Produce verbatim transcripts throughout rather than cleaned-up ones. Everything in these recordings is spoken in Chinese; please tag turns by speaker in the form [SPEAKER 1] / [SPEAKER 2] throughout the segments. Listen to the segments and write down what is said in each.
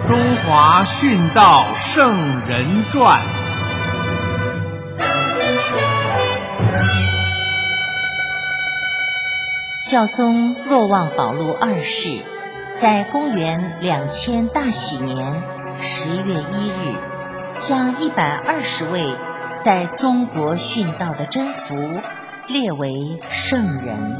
[SPEAKER 1] 中华殉道圣人传》。
[SPEAKER 2] 孝宗若望保禄二世在公元两千大喜年十月一日，将一百二十位在中国殉道的真福列为圣人。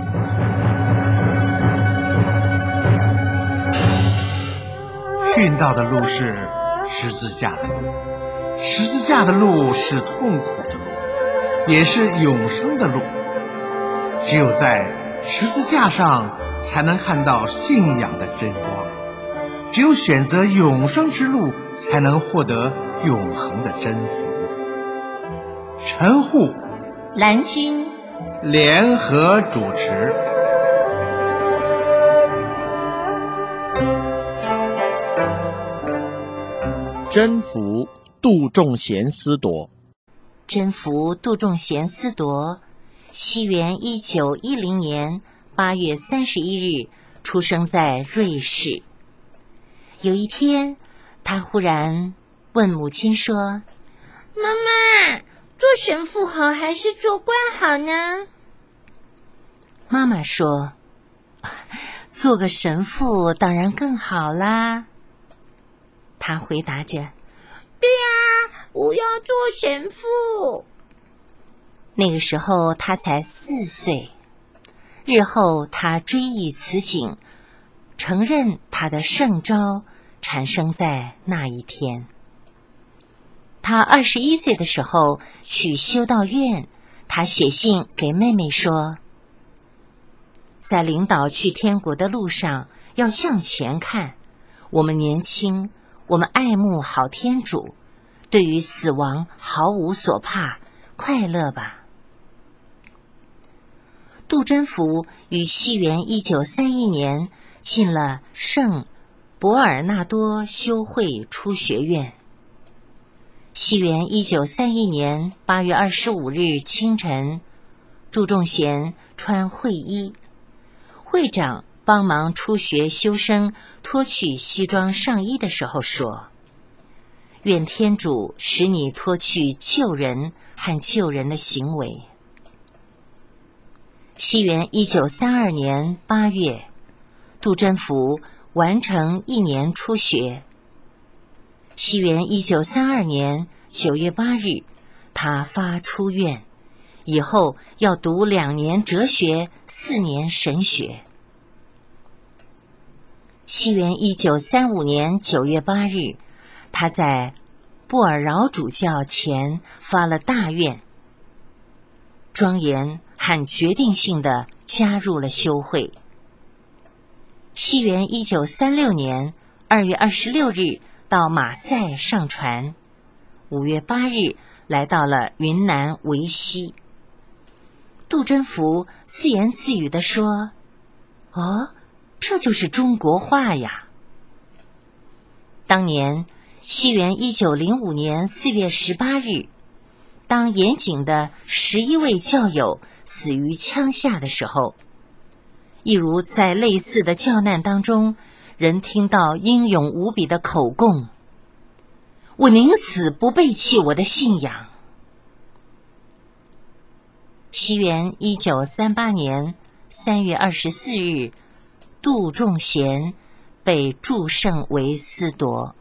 [SPEAKER 1] 殉道的路是十字架的路，十字架的路是痛苦的路，也是永生的路。只有在十字架上才能看到信仰的真光，只有选择永生之路，才能获得永恒的真福。陈护、
[SPEAKER 2] 蓝军
[SPEAKER 1] 联合主持。
[SPEAKER 3] 真福杜仲贤司铎，
[SPEAKER 2] 真福杜仲贤司铎，西元一九一零年八月三十一日出生在瑞士。有一天，他忽然问母亲说：“
[SPEAKER 4] 妈妈，做神父好还是做官好呢？”
[SPEAKER 2] 妈妈说：“做个神父当然更好啦。”他回答着：“
[SPEAKER 4] 对呀，我要做神父。”
[SPEAKER 2] 那个时候他才四岁。日后他追忆此景，承认他的圣召产生在那一天。他二十一岁的时候去修道院，他写信给妹妹说：“在领导去天国的路上，要向前看。我们年轻，我们爱慕好天主，对于死亡毫无所怕，快乐吧。”杜真福于西元一九三一年进了圣伯尔纳多修会初学院。西元一九三一年八月二十五日清晨，杜仲贤穿会衣，会长帮忙初学修生脱去西装上衣的时候说：“愿天主使你脱去救人和救人的行为。”西元一九三二年八月，杜真福完成一年初学。西元一九三二年九月八日，他发出院，以后要读两年哲学，四年神学。西元一九三五年九月八日，他在布尔饶主教前发了大愿，庄严和决定性地加入了修会。西元一九三六年二月二十六日到马赛上船，五月八日来到了云南维西。杜真福自言自语地说：“哦，这就是中国话呀！”当年西元一九零五年四月十八日，当严谨的十一位教友死于枪下的时候，一如在类似的教难当中，人听到英勇无比的口供：“我宁死不背弃我的信仰。”西元一九三八年三月二十四日，杜仲贤被祝圣为司铎。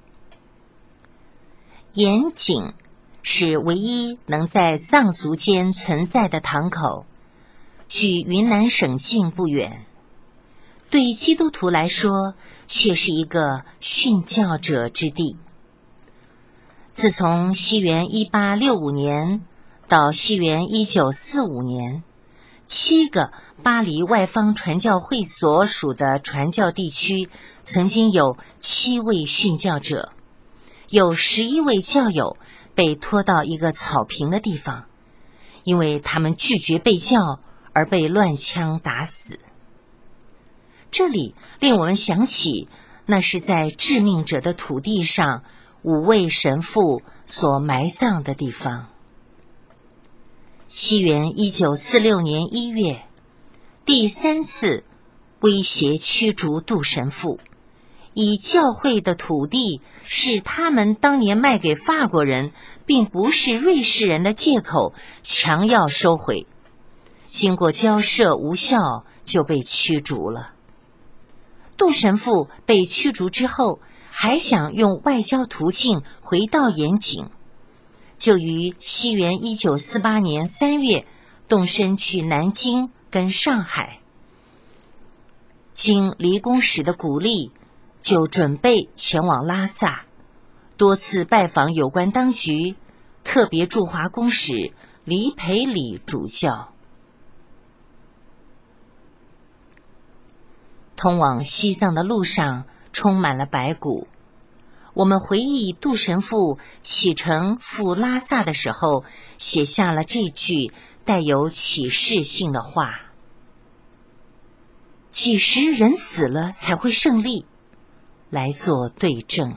[SPEAKER 2] 严谨是唯一能在藏族间存在的堂口，距云南省境不远，对基督徒来说却是一个殉教者之地。自从西元一八六五年到西元一九四五年，七个巴黎外方传教会所属的传教地区曾经有七位殉教者，有十一位教友被拖到一个草坪的地方，因为他们拒绝被教而被乱枪打死。这里令我们想起，那是在致命者的土地上五位神父所埋葬的地方。西元一九四六年一月，第三次威胁驱逐杜神父， 以教会的土地是他们当年卖给法国人，并不是瑞士人的借口，强要收回。经过交涉无效，就被驱逐了。杜神父被驱逐之后，还想用外交途径回到盐井，就于西元一九四八年三月动身去南京跟上海。经离宫使的鼓励，就准备前往拉萨，多次拜访有关当局，特别驻华公使黎培里主教。通往西藏的路上充满了白骨。我们回忆杜神父启程赴拉萨的时候，写下了这句带有启示性的话：几时人死了才会胜利？来做对证。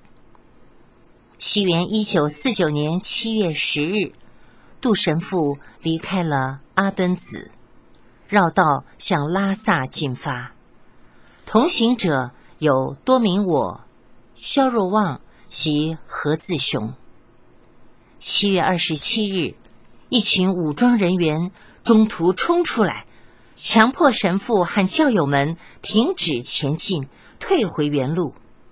[SPEAKER 2] 西元一九四九年七月十日，杜神父离开了阿敦子，绕道向拉萨进发。同行者有多明我、萧若望及何自雄。七月二十七日，一群武装人员中途冲出来，强迫神父和教友们停止前进，退回原路。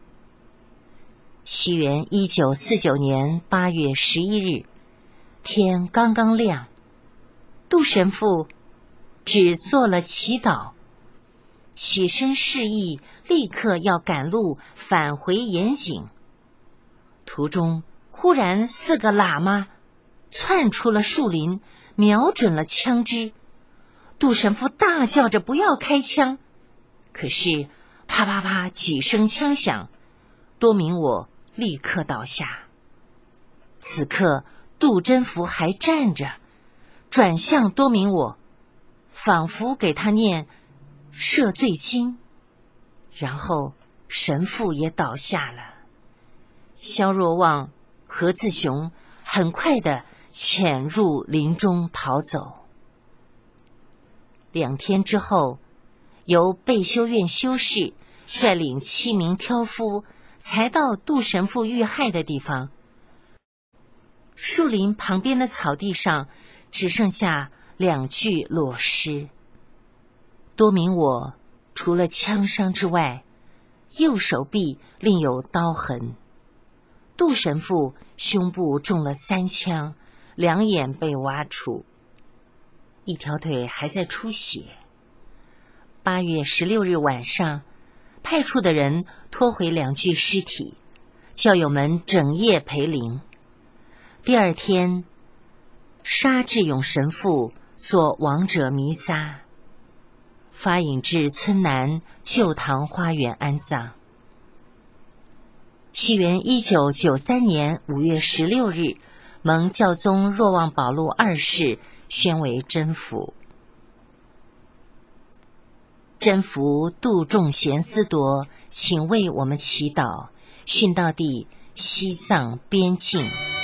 [SPEAKER 2] 西元一九四九年八月十一日，天刚刚亮，杜神父只做了祈祷，起身示意立刻要赶路返回盐井。途中忽然四个喇嘛窜出了树林，瞄准了枪支。杜神父大叫着不要开枪，可是啪啪啪几声枪响，多明我立刻倒下。此刻杜真福还站着，转向多明我，仿佛给他念赦罪经，然后神父也倒下了。萧若望、何自雄很快地潜入林中逃走。两天之后，由备修院修士率领七名挑夫才到杜神父遇害的地方。树林旁边的草地上只剩下两具裸尸。多明我除了枪伤之外，右手臂另有刀痕。杜神父胸部中了三枪，两眼被挖出，一条腿还在出血。八月十六日晚上，派出的人拖回两具尸体，教友们整夜陪灵。第二天，沙志勇神父做亡者弥撒，发引至村南旧堂花园安葬。西元一九九三年五月十六日，蒙教宗若望保禄二世宣为真福。真福杜仲贤思铎，请为我们祈祷，殉道地西藏边境。